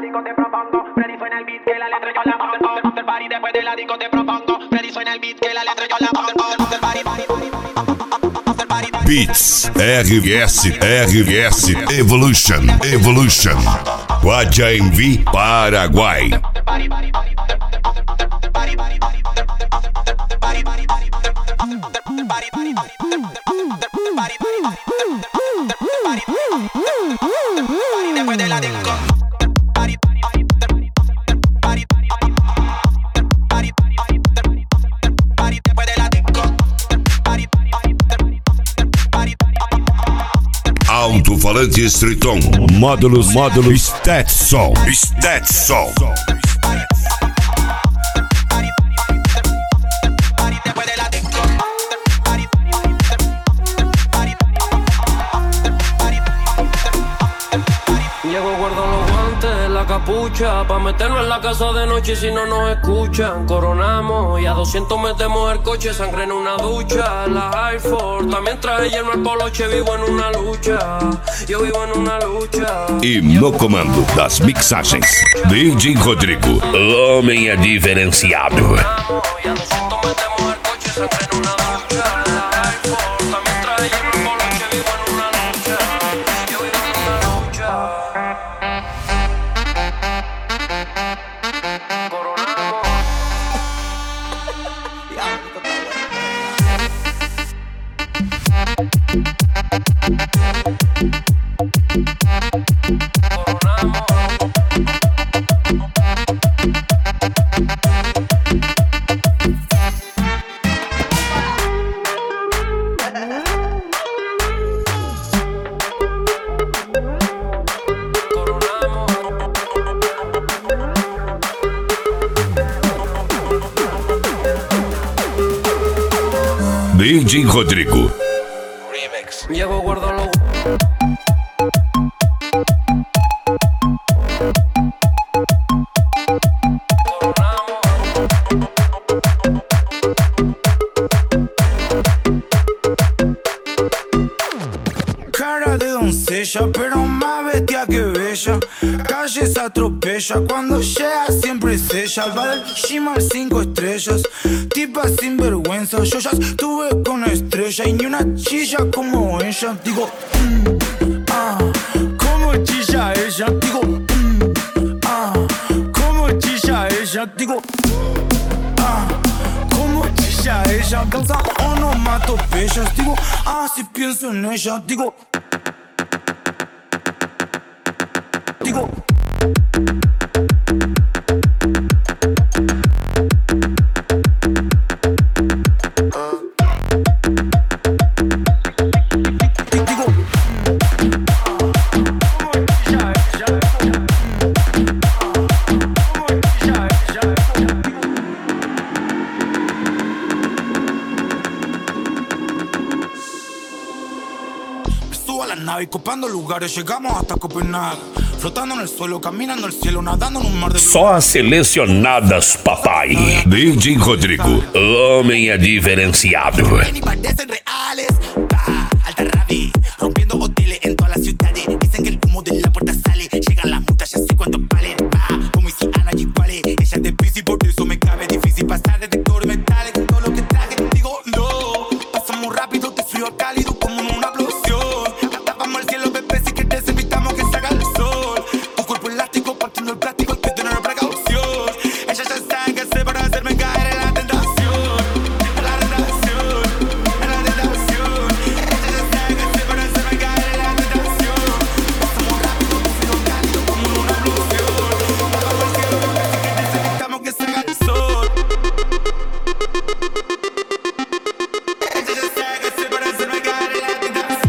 disco te propongo. Freddy suena el beat que la letra yo la bajo. After party después de la disco te propongo. Freddy suena el beat que la letra yo la bajo. After party. Beats RS Evolution Guajaimbi, Paraguai. Después de la disco. Alto-falante Streeton. Módulos Stetson. Llego, guardo los guantes, la capucha, pa' meternos en la casa de noche si no nos escuchan. Coronamos y a 200 metemos el coche, sangre en una ducha. La Air Force, también traje yerno al poloche, vivo en una lucha. Yo vivo en una lucha. E no comando das mixagens, DJ Rodrigo, o homem é diferenciado. Y a 200 metemos el coche, sangre en una ducha. La Air Force, también traje yerno al poloche, vivo en una lucha. Yo vivo en una lucha. DJ Rodrigo. Llego, guardo los Cara de doncella, pero más bestia que bella. Calles atropella, cuando llega siempre es ella. Va del gym al 5 estrellas, tipa sin vergüenza. Yo ya estuve con estrella y ni una chilla como ella. Digo, como chilla ella. Digo, como chilla ella. Digo, como chilla ella. Causa onomatopeyas. Digo, si pienso en ella. Digo, y copando lugares, llegamos hasta Copenhague. Flotando en el suelo, caminando el cielo, nadando en un mar de... Só as selecionadas, papai. DJ Rodrigo, o homem é diferenciado. Ni parecen reales. Alta rabi, rompiendo hoteles en todas las ciudades. Dicen que el humo de la puerta sale. Llegan las multas, ya sé cuánto valen. Como si Ana y Wale. Ella es de bici, por eso me cabe difícil pasar detectores metales. Con todo lo que traje, digo no. Pasamos rápido, de frío a cálido, como en una explosión. Vamos al cielo, bebé, si quieres evitamos que salga el sol. Tu cuerpo elástico, partiendo el plástico, hay que tener precaución. Ella ya sabe qué hacer para hacerme caer en la tentación. En la tentación, en la tentación. Ella ya sabe qué hacer para hacerme caer en la tentación. Pasamos rápido, de frío cálido, como en una explosión. Vamos al cielo, bebé, si quieres evitamos que salga el sol. Ella ya sabe qué hacer para hacerme caer en la tentación.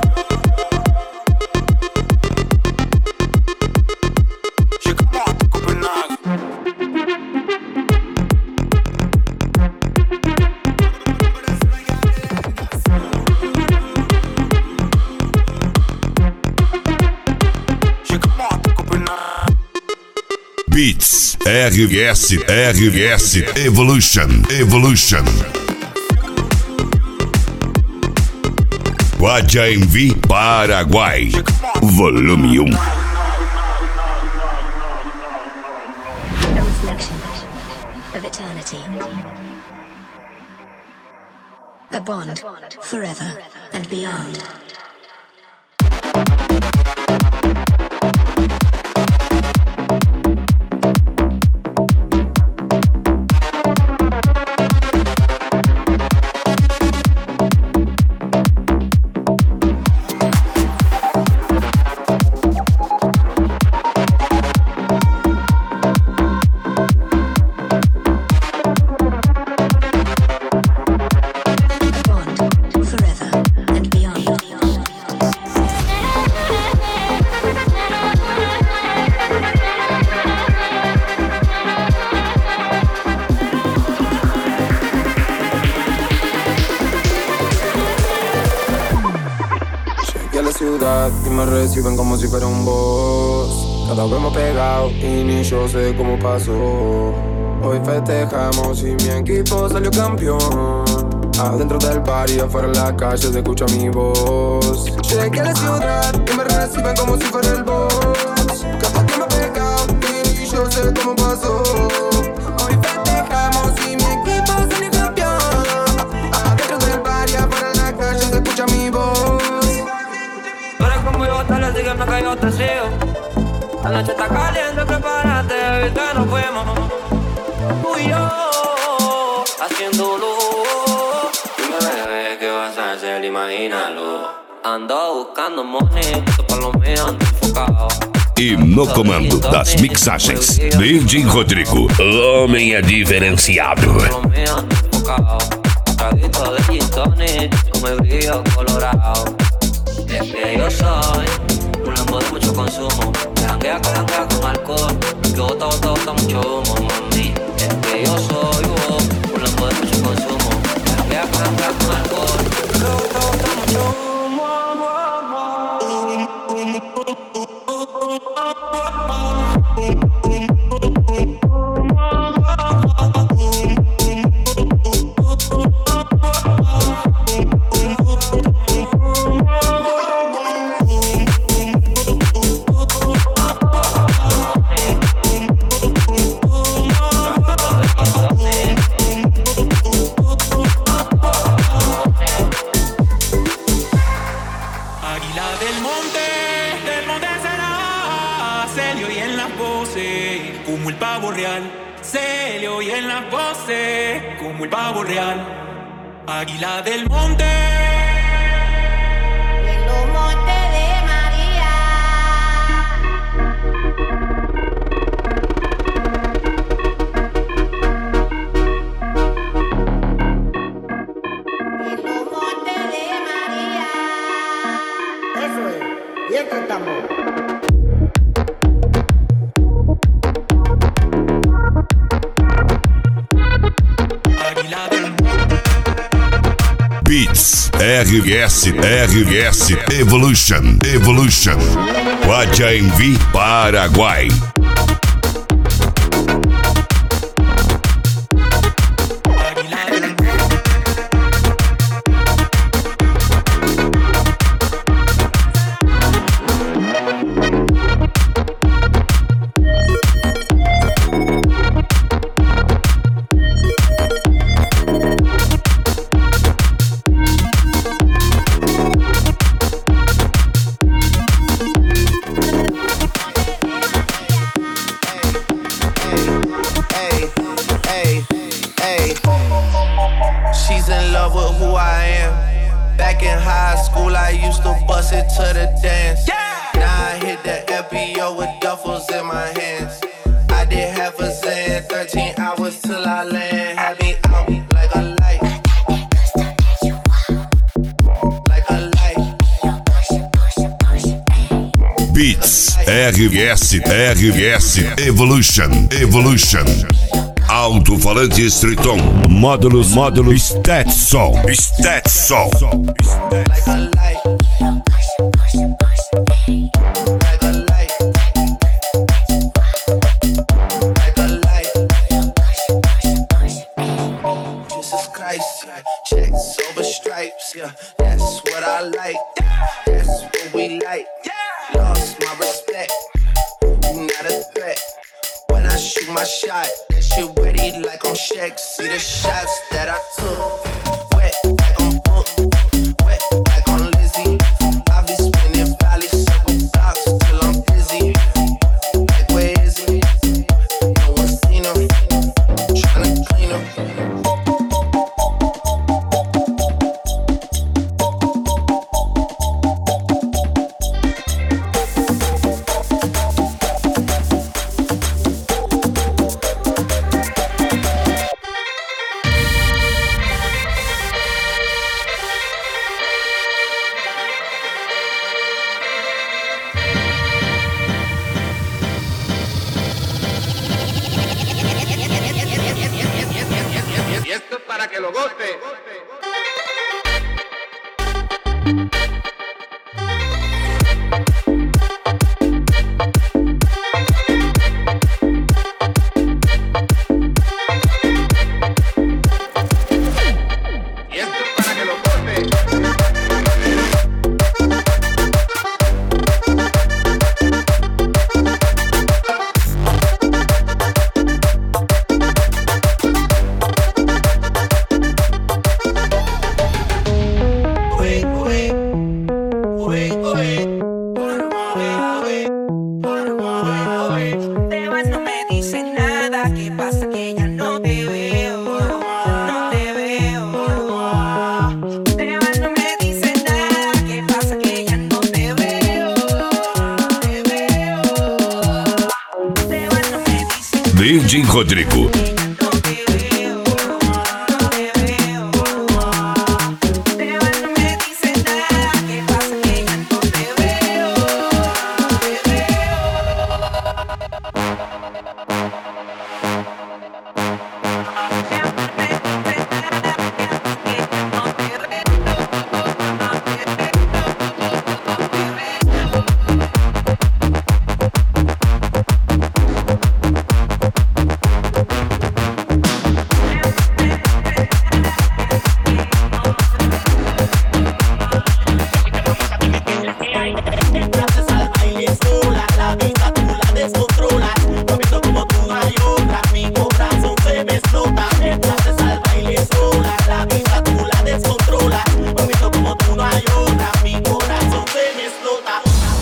Beats RS Evolution Guajaimbi, Paraguai. Volume 1. of eternity. A bond forever and beyond. Y me reciben como si fuera un boss. Cada vez más pegado y ni yo sé cómo pasó. Hoy festejamos y mi equipo salió campeón. Adentro del bar y afuera en la calle se escucha mi voz. Llegué a la ciudad y me reciben como si fuera el boss. Cada vez más pegado y ni yo sé cómo pasó. Hoy festejamos y mi equipo salió campeón. Adentro del bar y afuera en la calle se escucha mi voz. Así que me caigo te sigo. La noche está caliente, prepárate, baby, que nos fuimos. Tú y yo, haciéndolo. Dime, bebé, ¿qué vas a hacer? Imagínalo. Ando buscando money, esto pa' lo mío, ando enfocado. E no comando das mixagens, DJ Rodrigo, o homem é diferenciado. Pa' lo mío, ando enfocado. Traguito de gin tonic, con el brillo colorado. Es que yo soy un lambo de mucho consumo. Janguea con alcohol, que bota mucho humo, mami. Es que yo soy un lambo de mucho consumo. Janguea con alcohol, que bota mucho humo. Como el pavo real, águila del monte. En los montes de María. En los montes de María. Eso es, y esto estamos. Beats, RS Evolution, Guayaquil, Paraguai. Beats, RS Evolution, alto-falante Striton, módulos Stetson. Jesus Christ, checks over stripes, yeah, that's what I like, that's what we like. Lost my respect, you not a threat. When I shoot my shot. That shit ready like I'm Shaq. See the shots that I took. Wet like I'm Book. Wet like I'm Lizzie. I be spinning valley circle blocks till I'm dizzy. Like where is he? No one seen him. Tryna clean him. Y esto es para que lo goce. Y esto es para que lo goce. Te vas, no me dices nada. ¿Qué pasa? Que ya no te veo. No te veo. Te vas, no me dices nada. ¿Qué pasa? Que ya no te veo. Te veo. Te vas, no me dices DJ Rodrigo. no te veo. No te veo. Te vas, no me dices nada. ¿Qué pasa? Que ya no te veo. Te veo. Entraste al baile sola, la vida tú la descontrolas. Moviendo como tú no hay otra, mi corazón se me explota. Entraste al baile sola, la vida tú la descontrolas. Moviendo como tú no hay otra, mi corazón se me explota.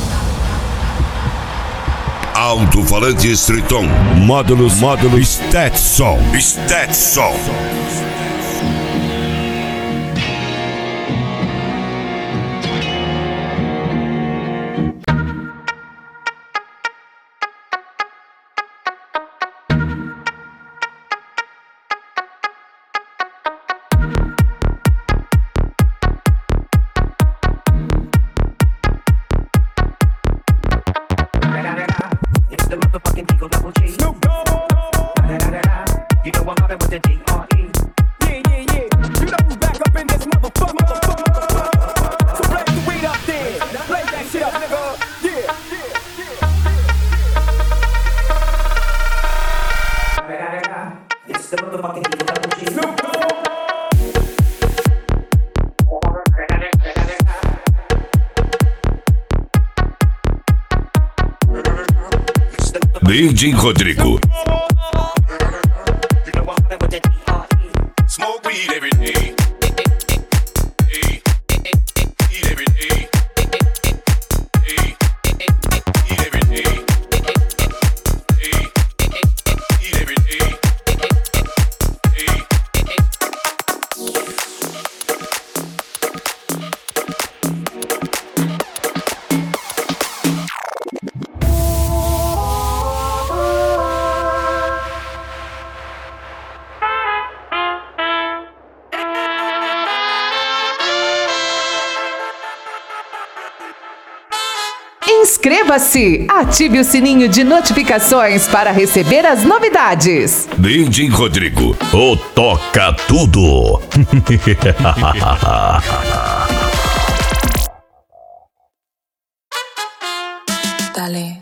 Alto-falante Streeton. Módulo Stetson. It's the motherfucking Eagle Double G. Snoop Dogg. You know I'm hopping with the D.R.E. Yeah. You know who's back up in this motherfucker. So blaze the weed up there. Blaze that shit up, nigga. Yeah. It's the motherfucking Eagle Double G. Snoop Dogg. DJ Rodrigo. Smoke weed every day. Eat every day. Eat every day. Eat every day. Inscreva-se! Ative o sininho de notificações para receber as novidades. DJ Rodrigo. O toca tudo. Dale.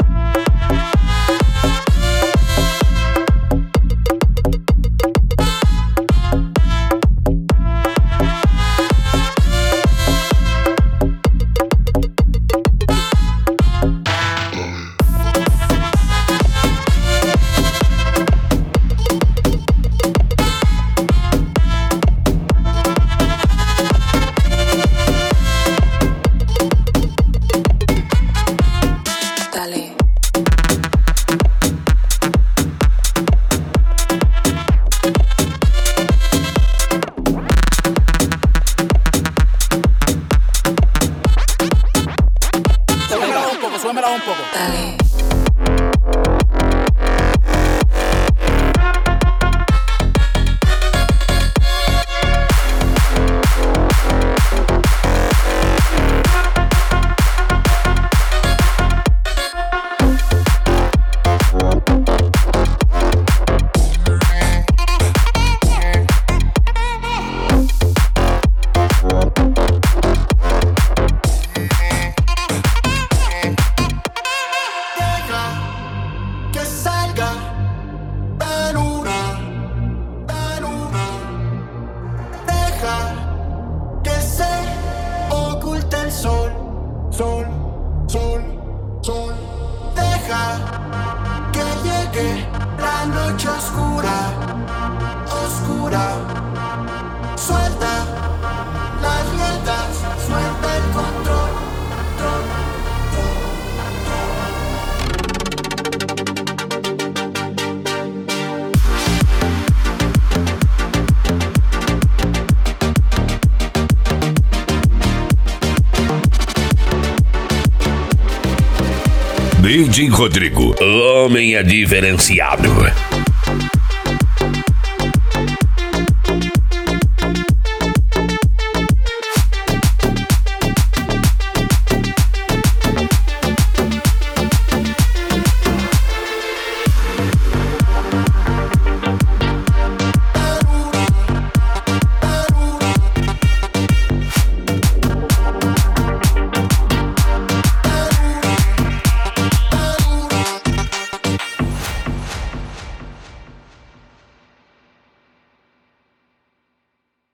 un poco. Dale. Que salga la luna, deja que se oculte el sol, deja que llegue la noche oscura, suelta las riendas, suelta el control. DJ Rodrigo, o homem é diferenciado.